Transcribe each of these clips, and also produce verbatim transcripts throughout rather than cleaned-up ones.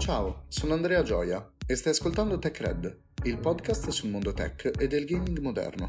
Ciao, sono Andrea Gioia e stai ascoltando TechRed, il podcast sul mondo tech e del gaming moderno.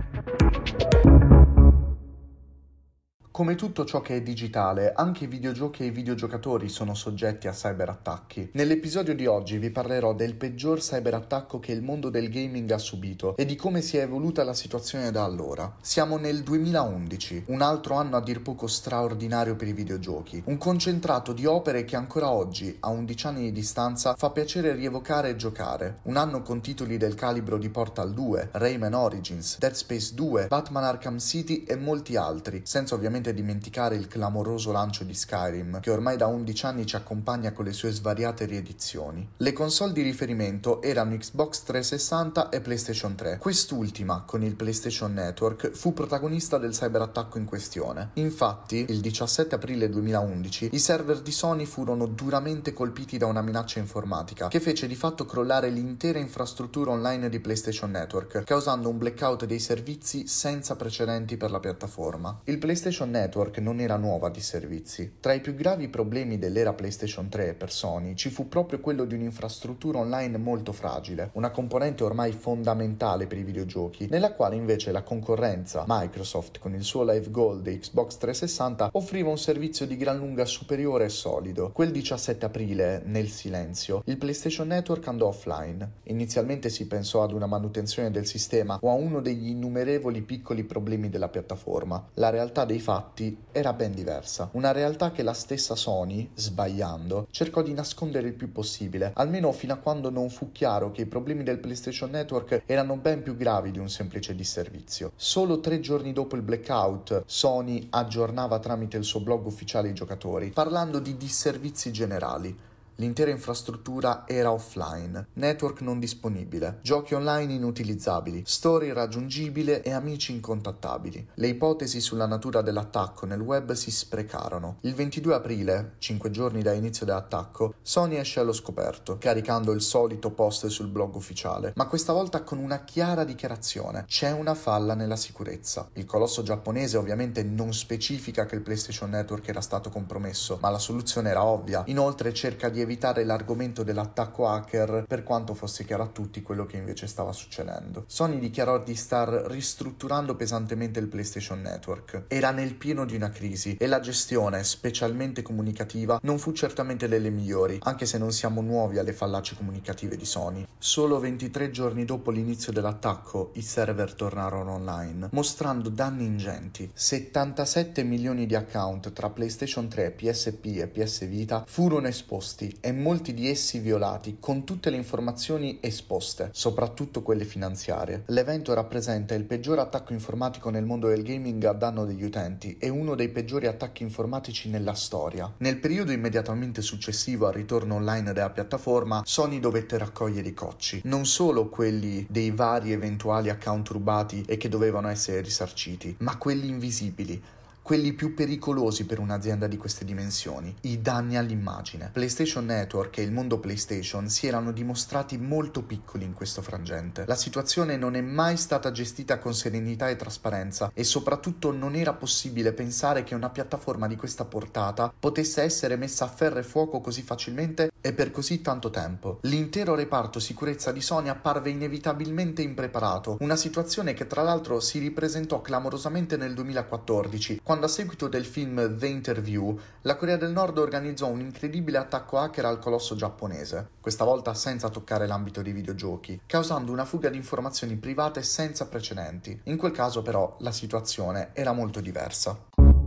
Come tutto ciò che è digitale, anche i videogiochi e i videogiocatori sono soggetti a cyberattacchi. Nell'episodio di oggi vi parlerò del peggior cyberattacco che il mondo del gaming ha subito e di come si è evoluta la situazione da allora. Siamo nel duemilaundici, un altro anno a dir poco straordinario per i videogiochi, un concentrato di opere che ancora oggi, a undici anni di distanza, fa piacere rievocare e giocare. Un anno con titoli del calibro di Portal due, Rayman Origins, Dead Space due, Batman Arkham City e molti altri, senza ovviamente dimenticare il clamoroso lancio di Skyrim, che ormai da undici anni ci accompagna con le sue svariate riedizioni. Le console di riferimento erano Xbox trecentosessanta e PlayStation tre. Quest'ultima, con il PlayStation Network, fu protagonista del cyberattacco in questione. Infatti, il diciassette aprile duemilaundici, i server di Sony furono duramente colpiti da una minaccia informatica, che fece di fatto crollare l'intera infrastruttura online di PlayStation Network, causando un blackout dei servizi senza precedenti per la piattaforma. Il PlayStation Network non era nuova di servizi. Tra i più gravi problemi dell'era PlayStation tre per Sony ci fu proprio quello di un'infrastruttura online molto fragile, una componente ormai fondamentale per i videogiochi, nella quale invece la concorrenza, Microsoft con il suo Live Gold e Xbox trecentosessanta, offriva un servizio di gran lunga superiore e solido. Quel diciassette aprile, nel silenzio, il PlayStation Network andò offline. Inizialmente si pensò ad una manutenzione del sistema o a uno degli innumerevoli piccoli problemi della piattaforma. La realtà dei fatti era ben diversa. Una realtà che la stessa Sony, sbagliando, cercò di nascondere il più possibile, almeno fino a quando non fu chiaro che i problemi del PlayStation Network erano ben più gravi di un semplice disservizio. Solo tre giorni dopo il blackout, Sony aggiornava tramite il suo blog ufficiale i giocatori, parlando di disservizi generali. L'intera infrastruttura era offline, network non disponibile, giochi online inutilizzabili, store irraggiungibile e amici incontattabili. Le ipotesi sulla natura dell'attacco nel web si sprecarono. Il ventidue aprile, cinque giorni da inizio dell'attacco, Sony esce allo scoperto, caricando il solito post sul blog ufficiale, ma questa volta con una chiara dichiarazione: c'è una falla nella sicurezza. Il colosso giapponese ovviamente non specifica che il PlayStation Network era stato compromesso, ma la soluzione era ovvia. Inoltre cerca di evitare l'argomento dell'attacco hacker, per quanto fosse chiaro a tutti quello che invece stava succedendo. Sony dichiarò di star ristrutturando pesantemente il PlayStation Network. Era nel pieno di una crisi e la gestione, specialmente comunicativa, non fu certamente delle migliori, anche se non siamo nuovi alle fallaci comunicative di Sony. Solo ventitré giorni dopo l'inizio dell'attacco, i server tornarono online, mostrando danni ingenti. settantasette milioni di account tra PlayStation tre, P S P e P S Vita furono esposti e molti di essi violati, con tutte le informazioni esposte, soprattutto quelle finanziarie. L'evento rappresenta il peggior attacco informatico nel mondo del gaming a danno degli utenti e uno dei peggiori attacchi informatici nella storia. Nel periodo immediatamente successivo al ritorno online della piattaforma, Sony dovette raccogliere i cocci, non solo quelli dei vari eventuali account rubati e che dovevano essere risarciti, ma quelli invisibili, quelli più pericolosi per un'azienda di queste dimensioni, i danni all'immagine. PlayStation Network e il mondo PlayStation si erano dimostrati molto piccoli in questo frangente. La situazione non è mai stata gestita con serenità e trasparenza e soprattutto non era possibile pensare che una piattaforma di questa portata potesse essere messa a ferro e fuoco così facilmente e per così tanto tempo. L'intero reparto sicurezza di Sony apparve inevitabilmente impreparato, una situazione che tra l'altro si ripresentò clamorosamente nel duemilaquattordici, quando a seguito del film The Interview, la Corea del Nord organizzò un incredibile attacco hacker al colosso giapponese, questa volta senza toccare l'ambito dei videogiochi, causando una fuga di informazioni private senza precedenti. In quel caso però la situazione era molto diversa.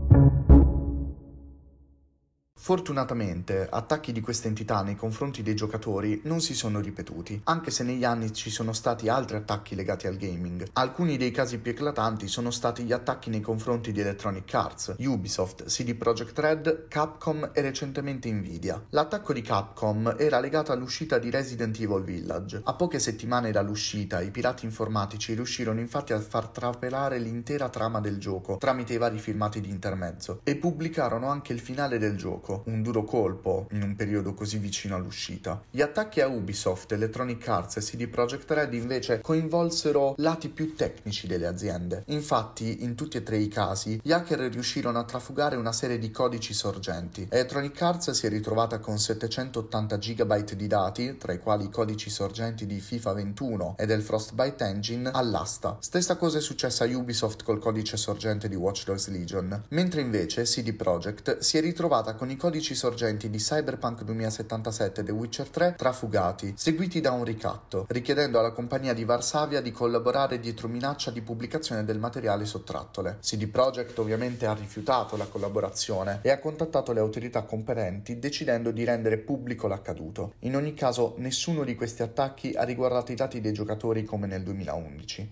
Fortunatamente, attacchi di questa entità nei confronti dei giocatori non si sono ripetuti, anche se negli anni ci sono stati altri attacchi legati al gaming. Alcuni dei casi più eclatanti sono stati gli attacchi nei confronti di Electronic Arts, Ubisoft, C D Projekt Red, Capcom e recentemente Nvidia. L'attacco di Capcom era legato all'uscita di Resident Evil Village. A poche settimane dall'uscita, i pirati informatici riuscirono infatti a far trapelare l'intera trama del gioco tramite i vari filmati di intermezzo e pubblicarono anche il finale del gioco, attacco, un duro colpo in un periodo così vicino all'uscita. Gli attacchi a Ubisoft, Electronic Arts e C D Projekt Red invece coinvolsero lati più tecnici delle aziende. Infatti, in tutti e tre i casi, gli hacker riuscirono a trafugare una serie di codici sorgenti. Electronic Arts si è ritrovata con settecentottanta gigabyte di dati, tra i quali i codici sorgenti di FIFA ventuno e del Frostbite Engine, all'asta. Stessa cosa è successa a Ubisoft col codice sorgente di Watch Dogs Legion, mentre invece C D Projekt si è ritrovata con i codici sorgenti di Cyberpunk duemilasettantasette e The Witcher tre trafugati, seguiti da un ricatto, richiedendo alla compagnia di Varsavia di collaborare dietro minaccia di pubblicazione del materiale sottrattole. C D Projekt ovviamente ha rifiutato la collaborazione e ha contattato le autorità competenti decidendo di rendere pubblico l'accaduto. In ogni caso, nessuno di questi attacchi ha riguardato i dati dei giocatori come nel duemilaundici.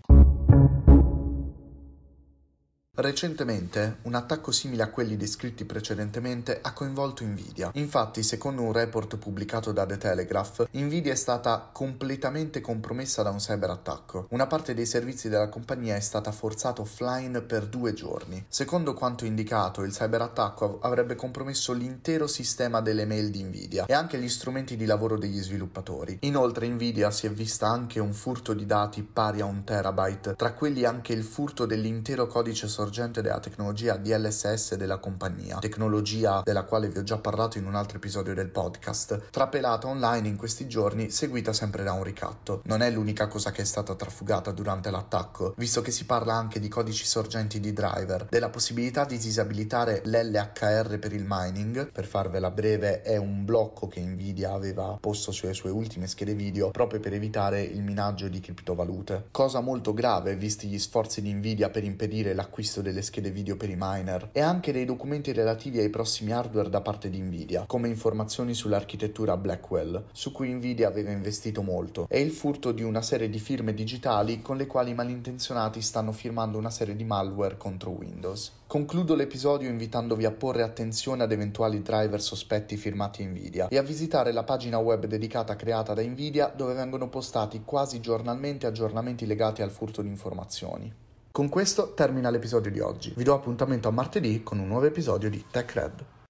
Recentemente, un attacco simile a quelli descritti precedentemente ha coinvolto Nvidia. Infatti, secondo un report pubblicato da The Telegraph, Nvidia è stata completamente compromessa da un cyberattacco. Una parte dei servizi della compagnia è stata forzata offline per due giorni. Secondo quanto indicato, il cyberattacco avrebbe compromesso l'intero sistema delle mail di Nvidia e anche gli strumenti di lavoro degli sviluppatori. Inoltre, Nvidia si è vista anche un furto di dati pari a un terabyte, tra quelli anche il furto dell'intero codice sorgente della tecnologia D L S S della compagnia, tecnologia della quale vi ho già parlato in un altro episodio del podcast, trapelata online in questi giorni, seguita sempre da un ricatto. Non è l'unica cosa che è stata trafugata durante l'attacco, visto che si parla anche di codici sorgenti di driver, della possibilità di disabilitare l'L H R per il mining. Per farvela breve, è un blocco che Nvidia aveva posto sulle sue ultime schede video proprio per evitare il minaggio di criptovalute. Cosa molto grave, visti gli sforzi di Nvidia per impedire l'acquisto delle schede video per i miner e anche dei documenti relativi ai prossimi hardware da parte di Nvidia, come informazioni sull'architettura Blackwell, su cui Nvidia aveva investito molto, e il furto di una serie di firme digitali con le quali i malintenzionati stanno firmando una serie di malware contro Windows. Concludo l'episodio invitandovi a porre attenzione ad eventuali driver sospetti firmati Nvidia e a visitare la pagina web dedicata creata da Nvidia, dove vengono postati quasi giornalmente aggiornamenti legati al furto di informazioni. Con questo termina l'episodio di oggi. Vi do appuntamento a martedì con un nuovo episodio di Tech Red.